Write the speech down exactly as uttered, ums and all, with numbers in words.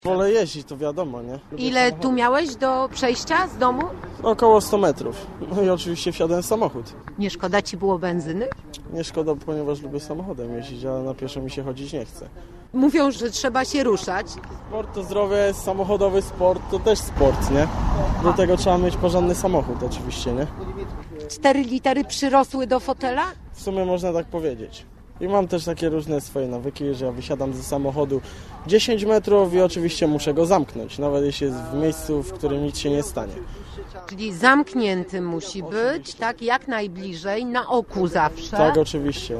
Wolę jeździć, to wiadomo, nie? Lubię Ile samochody. tu miałeś do przejścia z domu? Około sto metrów. No i oczywiście wsiadłem w samochód. Nie szkoda ci było benzyny? Nie szkoda, ponieważ lubię samochodem jeździć, ale na pieszo mi się chodzić nie chce. Mówią, że trzeba się ruszać. Sport to zdrowie, samochodowy sport to też sport, nie? Do tego trzeba mieć porządny samochód oczywiście, nie? Cztery litery przyrosły do fotela? W sumie można tak powiedzieć. I mam też takie różne swoje nawyki, że ja wysiadam ze samochodu dziesięć metrów i oczywiście muszę go zamknąć, nawet jeśli jest w miejscu, w którym nic się nie stanie. Czyli zamknięty musi być, tak, jak najbliżej, na oku zawsze. Tak, oczywiście.